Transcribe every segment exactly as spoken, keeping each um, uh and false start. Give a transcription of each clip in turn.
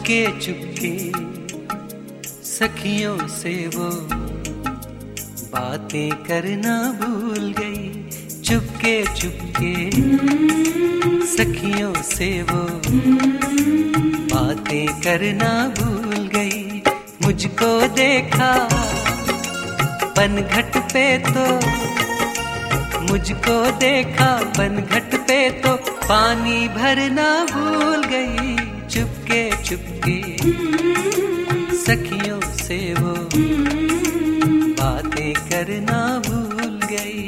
चुपके चुपके सखियों से वो बातें करना भूल गई। चुपके चुपके सखियों से वो बातें करना भूल गई। मुझको देखा पनघट पे तो मुझको देखा पनघट पे तो पानी भरना भूल गई। चुपके चुपके सखियों से वो बातें करना भूल गई।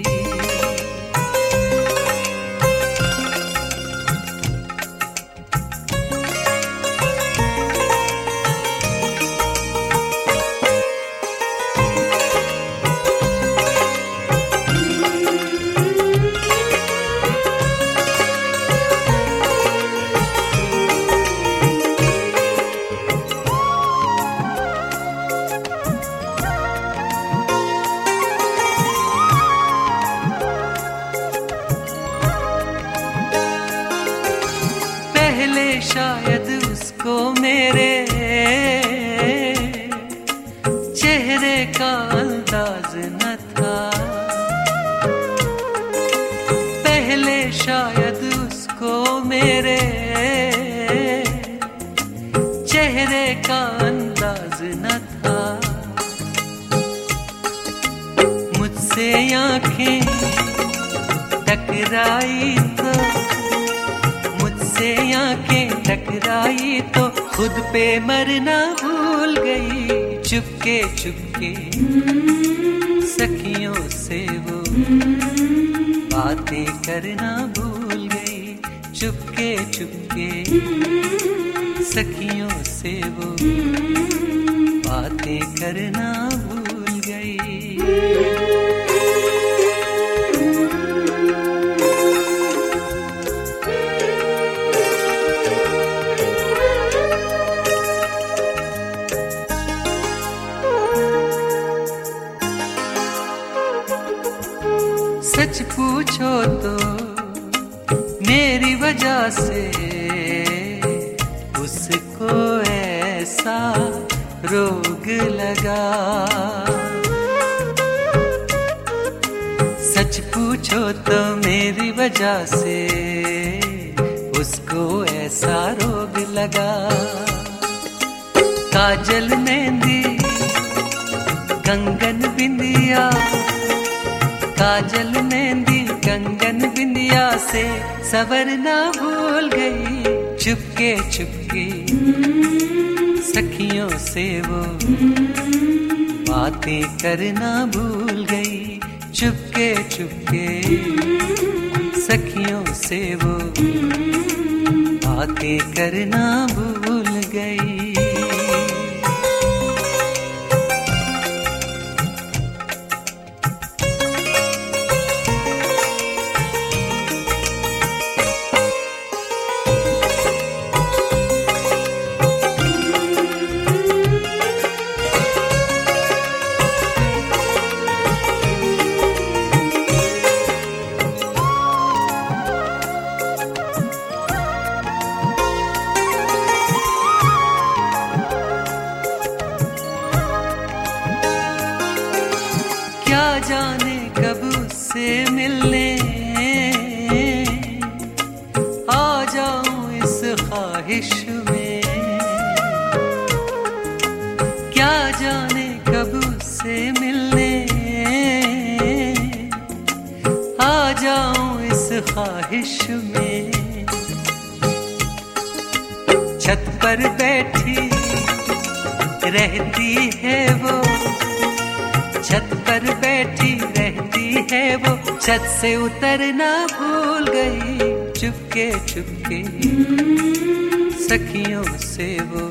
पहले शायद उसको मेरे चेहरे का अंदाज न था। पहले शायद उसको मेरे चेहरे का अंदाज न था। मुझसे आंखें टकराई तो मुझसे आंखें टकराई तो खुद पे मरना भूल गई। चुपके चुपके सखियों से वो बातें करना भूल गई। चुपके चुपके सखियों से वो बातें करना भूल गई। सच पूछो तो मेरी वजह से उसको ऐसा रोग लगा। सच पूछो तो मेरी वजह से उसको ऐसा रोग लगा। काजल मेहंदी कंगन बिंदिया काजल मेहंदी कंगन बिंदिया से सवरना भूल गई। चुपके चुपके सखियों से वो बातें करना भूल गई। चुपके चुपके सखियों से वो बातें करना भूल गई। क्या जाने कब उससे मिलने आ जाऊं इस ख्वाहिश में। क्या जाने कब उससे मिलने आ जाऊं इस ख्वाहिश में। छत पर बैठी रहती है वो छत पर बैठी रहती है वो छत से उतरना भूल गई। चुपके चुपके सखियों से वो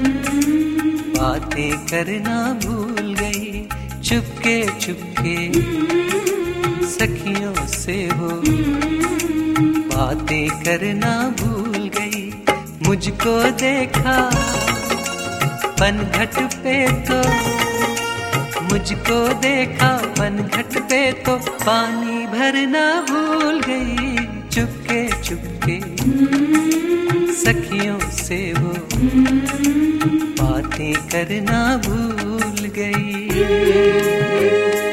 बातें करना भूल गई। चुपके चुपके सखियों से वो बातें करना भूल गई। मुझको देखा पनघट पे तो मुझको देखा पनघट पे तो पानी भरना भूल गई। चुपके चुपके सखियों से वो बातें करना भूल गई।